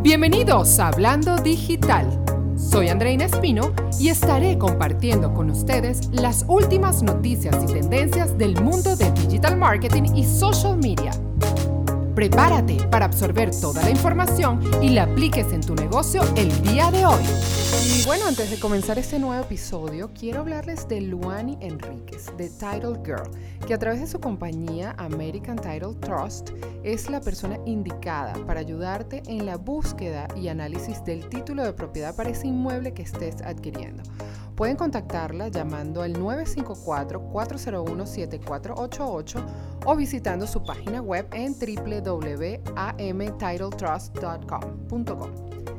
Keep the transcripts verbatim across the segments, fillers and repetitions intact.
Bienvenidos a Hablando Digital. Soy Andreina Espino y estaré compartiendo con ustedes las últimas noticias y tendencias del mundo de digital marketing y social media. Prepárate para absorber toda la información y la apliques en tu negocio el día de hoy. Y bueno, antes de comenzar este nuevo episodio, quiero hablarles de Luani Enríquez, de Title Girl, que a través de su compañía American Title Trust es la persona indicada para ayudarte en la búsqueda y análisis del título de propiedad para ese inmueble que estés adquiriendo. Pueden contactarla llamando al nueve cinco cuatro, cuatro cero uno, siete cuatro ocho ocho o visitando su página web en w w w punto a m title trust punto com.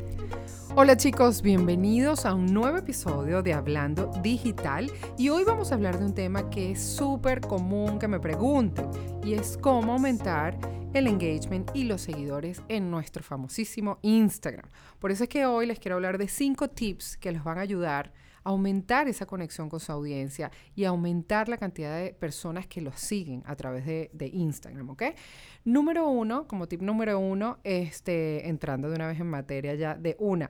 Hola chicos, bienvenidos a un nuevo episodio de Hablando Digital y hoy vamos a hablar de un tema que es súper común que me pregunten y es cómo aumentar el engagement y los seguidores en nuestro famosísimo Instagram. Por eso es que hoy les quiero hablar de cinco tips que les van a ayudar a aumentar esa conexión con su audiencia y aumentar la cantidad de personas que los siguen a través de, de Instagram, ¿ok? Número uno, como tip número uno, este, entrando de una vez en materia ya de una,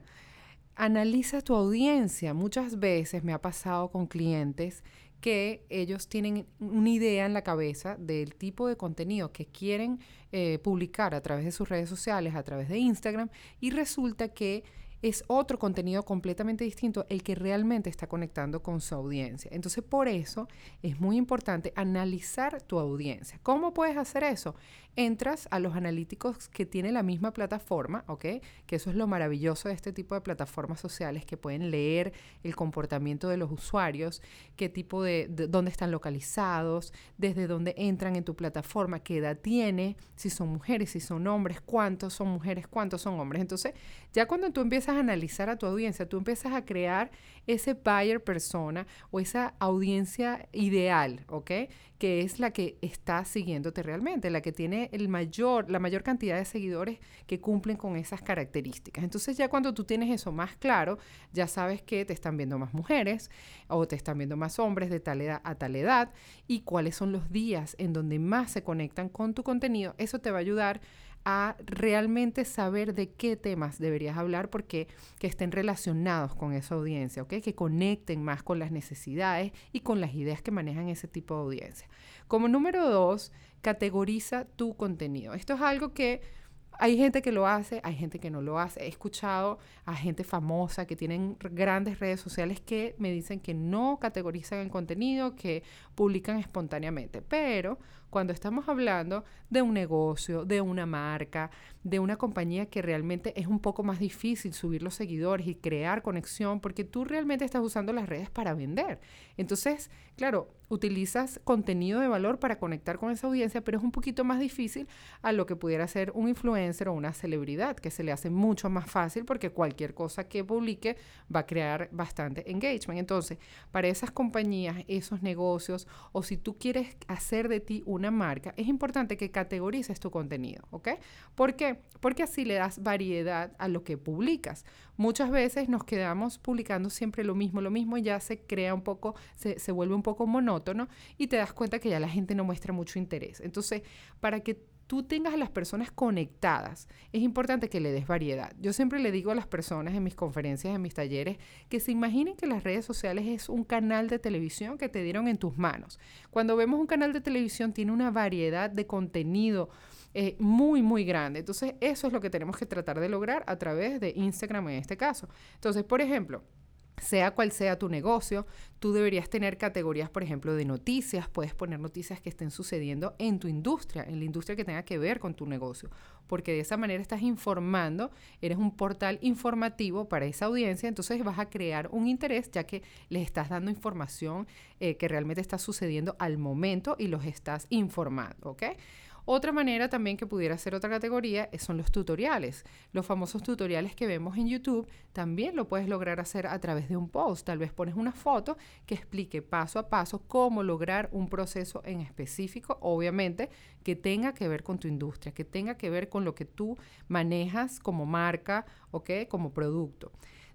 analiza tu audiencia. Muchas veces me ha pasado con clientes que ellos tienen una idea en la cabeza del tipo de contenido que quieren eh, publicar a través de sus redes sociales, a través de Instagram, y resulta que es otro contenido completamente distinto el que realmente está conectando con su audiencia. Entonces, por eso es muy importante analizar tu audiencia. ¿Cómo puedes hacer eso? Entras a los analíticos que tiene la misma plataforma, ¿ok? Que eso es lo maravilloso de este tipo de plataformas sociales, que pueden leer el comportamiento de los usuarios, qué tipo de, de dónde están localizados, desde dónde entran en tu plataforma, qué edad tiene, si son mujeres, si son hombres, cuántos son mujeres, cuántos son hombres. Entonces, ya cuando tú empiezas a analizar a tu audiencia, tú empiezas a crear ese buyer persona o esa audiencia ideal, ¿ok? Que es la que está siguiéndote realmente, la que tiene el mayor, la mayor cantidad de seguidores que cumplen con esas características. Entonces ya cuando tú tienes eso más claro, ya sabes que te están viendo más mujeres o te están viendo más hombres de tal edad a tal edad y cuáles son los días en donde más se conectan con tu contenido. Eso te va a ayudar a realmente saber de qué temas deberías hablar porque que estén relacionados con esa audiencia, ¿ok? Que conecten más con las necesidades y con las ideas que manejan ese tipo de audiencia. Como número dos, categoriza tu contenido. Esto es algo que hay gente que lo hace, hay gente que no lo hace. He escuchado a gente famosa que tienen grandes redes sociales que me dicen que no categorizan el contenido, que publican espontáneamente. Pero cuando estamos hablando de un negocio, de una marca, de una compañía que realmente es un poco más difícil subir los seguidores y crear conexión porque tú realmente estás usando las redes para vender. Entonces, claro, utilizas contenido de valor para conectar con esa audiencia, pero es un poquito más difícil a lo que pudiera ser un influencer o una celebridad, que se le hace mucho más fácil porque cualquier cosa que publique va a crear bastante engagement. Entonces, para esas compañías, esos negocios, o si tú quieres hacer de ti una marca, es importante que categorices tu contenido, ¿ok? ¿Por qué? Porque así le das variedad a lo que publicas. Muchas veces nos quedamos publicando siempre lo mismo, lo mismo, y ya se crea un poco, se, se vuelve un poco monótono y te das cuenta que ya la gente no muestra mucho interés. Entonces, para que tú tengas a las personas conectadas, es importante que le des variedad. Yo siempre le digo a las personas en mis conferencias, en mis talleres, que se imaginen que las redes sociales es un canal de televisión que te dieron en tus manos. Cuando vemos un canal de televisión, tiene una variedad de contenido eh, muy, muy grande. Entonces, eso es lo que tenemos que tratar de lograr a través de Instagram en este caso. Entonces, por ejemplo, sea cual sea tu negocio, tú deberías tener categorías, por ejemplo, de noticias. Puedes poner noticias que estén sucediendo en tu industria, en la industria que tenga que ver con tu negocio, porque de esa manera estás informando, eres un portal informativo para esa audiencia, entonces vas a crear un interés ya que les estás dando información eh, que realmente está sucediendo al momento y los estás informando, ¿ok? Otra manera también que pudiera ser otra categoría son los tutoriales. Los famosos tutoriales que vemos en YouTube también lo puedes lograr hacer a través de un post. Tal vez pones una foto que explique paso a paso cómo lograr un proceso en específico, obviamente, que tenga que ver con tu industria, que tenga que ver con lo que tú manejas como marca, ¿ok? Como producto.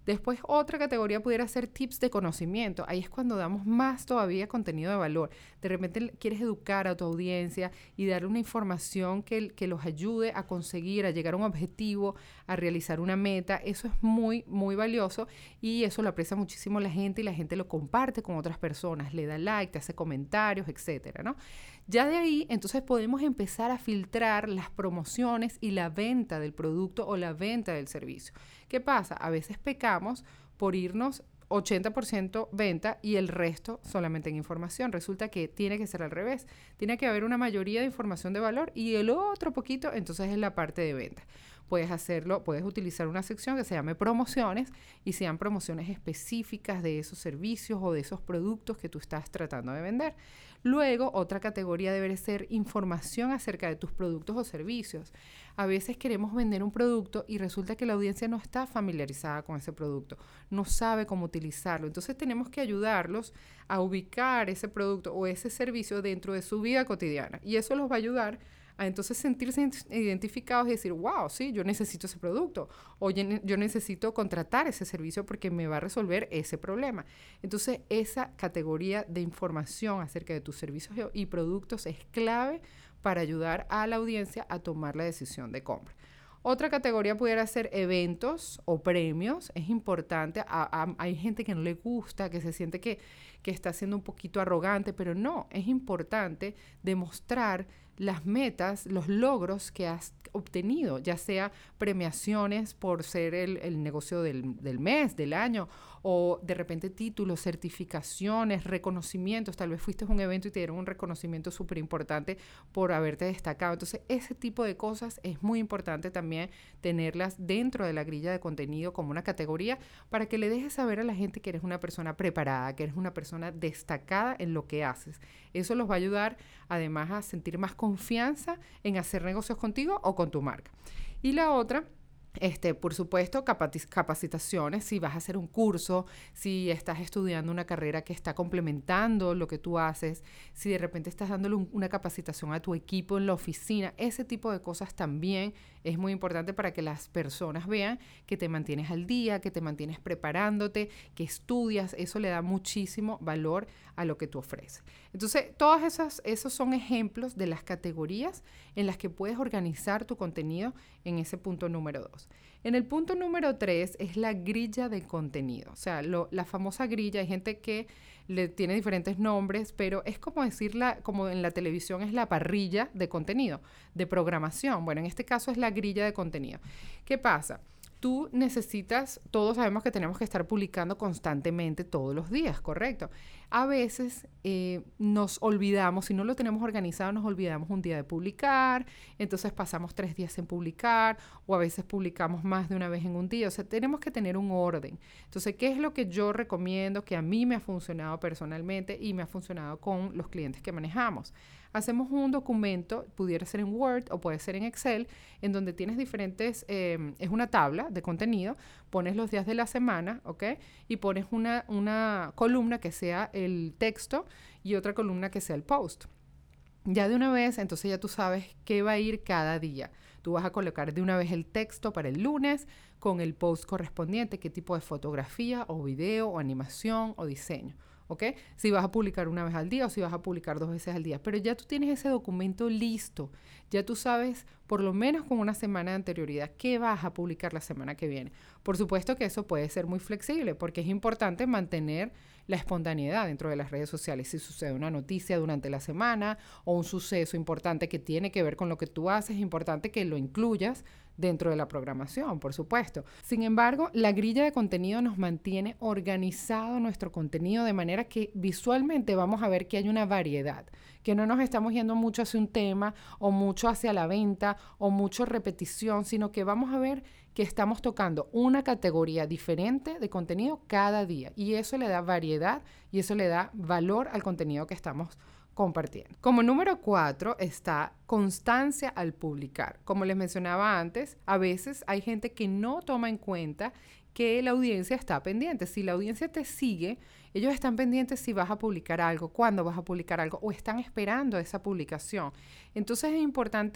Después otra categoría pudiera ser tips de conocimiento. Ahí es cuando damos más todavía contenido de valor. De repente quieres educar a tu audiencia y darle una información que, que los ayude a conseguir, a llegar a un objetivo, a realizar una meta. Eso es muy, muy valioso y eso lo aprecia muchísimo la gente y la gente lo comparte con otras personas, le da like, te hace comentarios, etcétera, ¿no? Ya de ahí, entonces podemos empezar a filtrar las promociones y la venta del producto o la venta del servicio. ¿Qué pasa? A veces pecamos por irnos ochenta por ciento venta y el resto solamente en información. Resulta que tiene que ser al revés. Tiene que haber una mayoría de información de valor y el otro poquito entonces es la parte de venta. Puedes hacerlo, puedes utilizar una sección que se llame promociones y sean promociones específicas de esos servicios o de esos productos que tú estás tratando de vender. Luego, otra categoría debe ser información acerca de tus productos o servicios. A veces queremos vender un producto y resulta que la audiencia no está familiarizada con ese producto, no sabe cómo utilizarlo. Entonces tenemos que ayudarlos a ubicar ese producto o ese servicio dentro de su vida cotidiana y eso los va a ayudar a entonces sentirse identificados y decir, wow, sí, yo necesito ese producto o yo necesito contratar ese servicio porque me va a resolver ese problema. Entonces, esa categoría de información acerca de tus servicios y productos es clave para ayudar a la audiencia a tomar la decisión de compra. Otra categoría pudiera ser eventos o premios. Es importante. A, a, hay gente que no le gusta, que se siente que, que está siendo un poquito arrogante, pero no, es importante demostrar las metas, los logros que has obtenido, ya sea premiaciones por ser el, el negocio del, del mes, del año, o de repente títulos, certificaciones, reconocimientos. Tal vez fuiste a un evento y te dieron un reconocimiento súper importante por haberte destacado. Entonces, ese tipo de cosas es muy importante también tenerlas dentro de la grilla de contenido como una categoría para que le dejes saber a la gente que eres una persona preparada, que eres una persona destacada en lo que haces. Eso los va a ayudar además a sentir más confianza en hacer negocios contigo o con tu marca. Y la otra, Este, por supuesto, capacitaciones, si vas a hacer un curso, si estás estudiando una carrera que está complementando lo que tú haces, si de repente estás dándole un, una capacitación a tu equipo en la oficina, ese tipo de cosas también es muy importante para que las personas vean que te mantienes al día, que te mantienes preparándote, que estudias. Eso le da muchísimo valor a lo que tú ofreces. Entonces, todos esos, esos son ejemplos de las categorías en las que puedes organizar tu contenido en ese punto número dos. En el punto número tres es la grilla de contenido. O sea, lo, la famosa grilla, hay gente que le tiene diferentes nombres, pero es como decirla, como en la televisión es la parrilla de contenido, de programación. Bueno, en este caso es la grilla de contenido. ¿Qué pasa? Tú necesitas, todos sabemos que tenemos que estar publicando constantemente todos los días, ¿correcto? A veces eh, nos olvidamos, si no lo tenemos organizado, nos olvidamos un día de publicar, entonces pasamos tres días sin publicar, o a veces publicamos más de una vez en un día. O sea, tenemos que tener un orden. Entonces, ¿qué es lo que yo recomiendo que a mí me ha funcionado personalmente y me ha funcionado con los clientes que manejamos? Hacemos un documento, pudiera ser en Word o puede ser en Excel, en donde tienes diferentes, eh, es una tabla de contenido, pones los días de la semana, ¿ok? Y pones una, una columna que sea el texto y otra columna que sea el post. Ya de una vez, entonces ya tú sabes qué va a ir cada día. Tú vas a colocar de una vez el texto para el lunes con el post correspondiente, qué tipo de fotografía o video o animación o diseño. ¿Ok? Si vas a publicar una vez al día o si vas a publicar dos veces al día. Pero ya tú tienes ese documento listo. Ya tú sabes, por lo menos con una semana de anterioridad, qué vas a publicar la semana que viene. Por supuesto que eso puede ser muy flexible porque es importante mantener la espontaneidad dentro de las redes sociales. Si sucede una noticia durante la semana o un suceso importante que tiene que ver con lo que tú haces, es importante que lo incluyas dentro de la programación, por supuesto. Sin embargo, la grilla de contenido nos mantiene organizado nuestro contenido de manera que visualmente vamos a ver que hay una variedad, que no nos estamos yendo mucho hacia un tema o mucho hacia la venta o mucho repetición, sino que vamos a ver que estamos tocando una categoría diferente de contenido cada día y eso le da variedad y eso le da valor al contenido que estamos compartiendo. Como número cuatro está constancia al publicar. Como les mencionaba antes, a veces hay gente que no toma en cuenta que la audiencia está pendiente. Si la audiencia te sigue, ellos están pendientes si vas a publicar algo, cuándo vas a publicar algo o están esperando esa publicación. Entonces es importante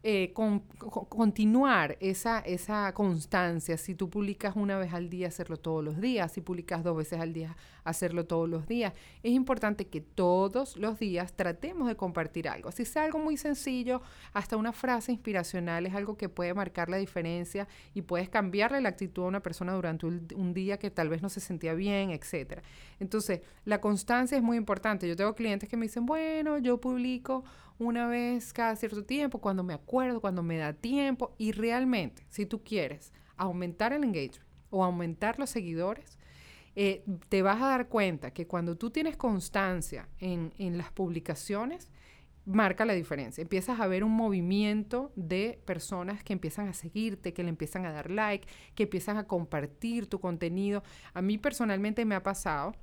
Eh, con, con, continuar esa, esa constancia. Si tú publicas una vez al día, hacerlo todos los días. Si publicas dos veces al día, hacerlo todos los días. Es importante que todos los días tratemos de compartir algo. Así sea algo muy sencillo, hasta una frase inspiracional es algo que puede marcar la diferencia y puedes cambiarle la actitud a una persona durante un, un día que tal vez no se sentía bien, etcétera. Entonces, la constancia es muy importante. Yo tengo clientes que me dicen, bueno, yo publico una vez cada cierto tiempo, cuando me acuerdo, cuando me da tiempo. Y realmente, si tú quieres aumentar el engagement o aumentar los seguidores, eh, te vas a dar cuenta que cuando tú tienes constancia en, en las publicaciones, marca la diferencia. Empiezas a ver un movimiento de personas que empiezan a seguirte, que le empiezan a dar like, que empiezan a compartir tu contenido. A mí personalmente me ha pasado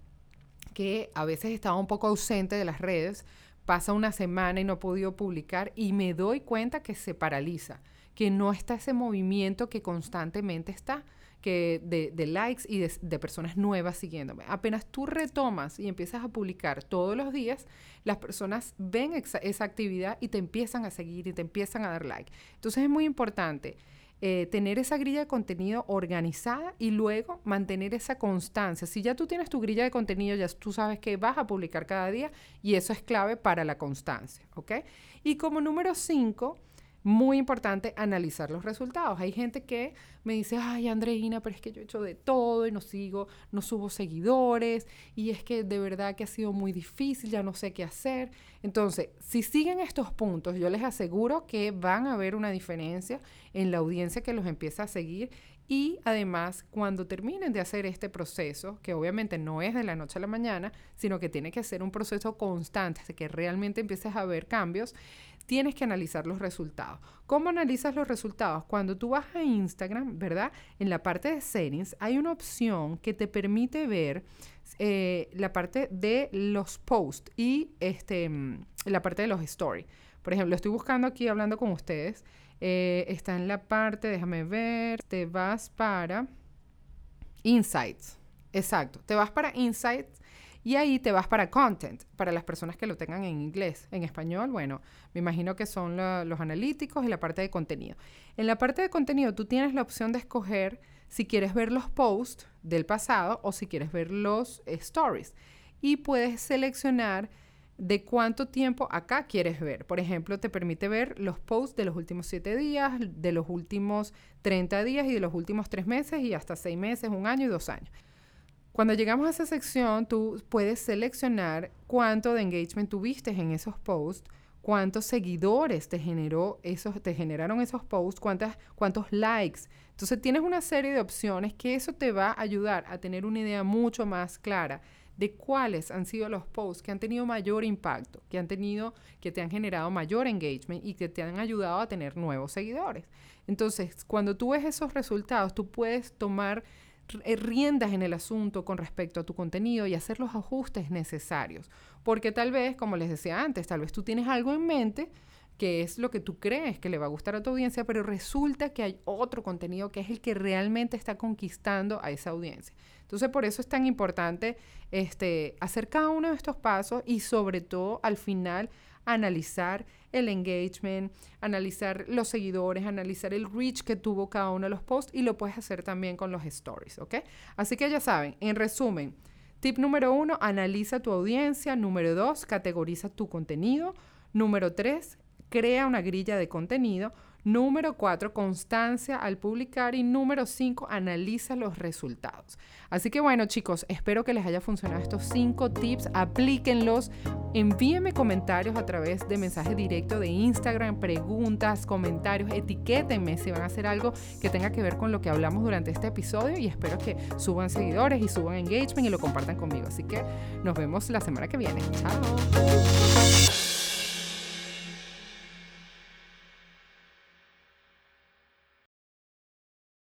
que a veces estaba un poco ausente de las redes, pasa una semana y no he podido publicar y me doy cuenta que se paraliza, que no está ese movimiento que constantemente está, que de, de likes y de, de personas nuevas siguiéndome. Apenas tú retomas y empiezas a publicar todos los días, las personas ven esa, esa actividad y te empiezan a seguir y te empiezan a dar like. Entonces es muy importante Eh, tener esa grilla de contenido organizada y luego mantener esa constancia. Si ya tú tienes tu grilla de contenido, ya tú sabes que vas a publicar cada día y eso es clave para la constancia, ¿ok? Y como número cinco, muy importante analizar los resultados. Hay gente que me dice, ay, Andreina, pero es que yo he hecho de todo y no sigo, no subo seguidores y es que de verdad que ha sido muy difícil, ya no sé qué hacer. Entonces, si siguen estos puntos, yo les aseguro que van a ver una diferencia en la audiencia que los empieza a seguir y además cuando terminen de hacer este proceso, que obviamente no es de la noche a la mañana, sino que tiene que ser un proceso constante, hasta que realmente empieces a ver cambios, tienes que analizar los resultados. ¿Cómo analizas los resultados? Cuando tú vas a Instagram, ¿verdad? En la parte de settings hay una opción que te permite ver eh, la parte de los posts y este, la parte de los stories. Por ejemplo, estoy buscando aquí hablando con ustedes. Eh, está en la parte, déjame ver, te vas para Insights. Exacto, te vas para Insights. Y ahí te vas para content, para las personas que lo tengan en inglés. En español, bueno, me imagino que son la, los analíticos y la parte de contenido. En la parte de contenido, tú tienes la opción de escoger si quieres ver los posts del pasado o si quieres ver los eh, stories. Y puedes seleccionar de cuánto tiempo acá quieres ver. Por ejemplo, te permite ver los posts de los últimos siete días, de los últimos treinta días y de los últimos tres meses y hasta seis meses, un año y dos años. Cuando llegamos a esa sección, tú puedes seleccionar cuánto de engagement tuviste en esos posts, cuántos seguidores te, generó esos, te generaron esos posts, cuántas, cuántos likes. Entonces tienes una serie de opciones que eso te va a ayudar a tener una idea mucho más clara de cuáles han sido los posts que han tenido mayor impacto, que han tenido, que te han generado mayor engagement y que te han ayudado a tener nuevos seguidores. Entonces, cuando tú ves esos resultados, tú puedes tomar riendas en el asunto con respecto a tu contenido y hacer los ajustes necesarios. Porque tal vez, como les decía antes, tal vez tú tienes algo en mente que es lo que tú crees que le va a gustar a tu audiencia, pero resulta que hay otro contenido que es el que realmente está conquistando a esa audiencia. Entonces, por eso es tan importante este, hacer cada uno de estos pasos y sobre todo al final analizar el engagement, analizar los seguidores, analizar el reach que tuvo cada uno de los posts y lo puedes hacer también con los stories, ¿ok? Así que ya saben, en resumen, tip número uno, analiza tu audiencia. Número dos, categoriza tu contenido. Número tres, crea una grilla de contenido. Número cuatro, constancia al publicar. Y número cinco, analiza los resultados. Así que bueno, chicos, espero que les haya funcionado estos cinco tips. Aplíquenlos. Envíenme comentarios a través de mensaje directo de Instagram, preguntas, comentarios, etiquétenme si van a hacer algo que tenga que ver con lo que hablamos durante este episodio y espero que suban seguidores y suban engagement y lo compartan conmigo. Así que nos vemos la semana que viene. Chao.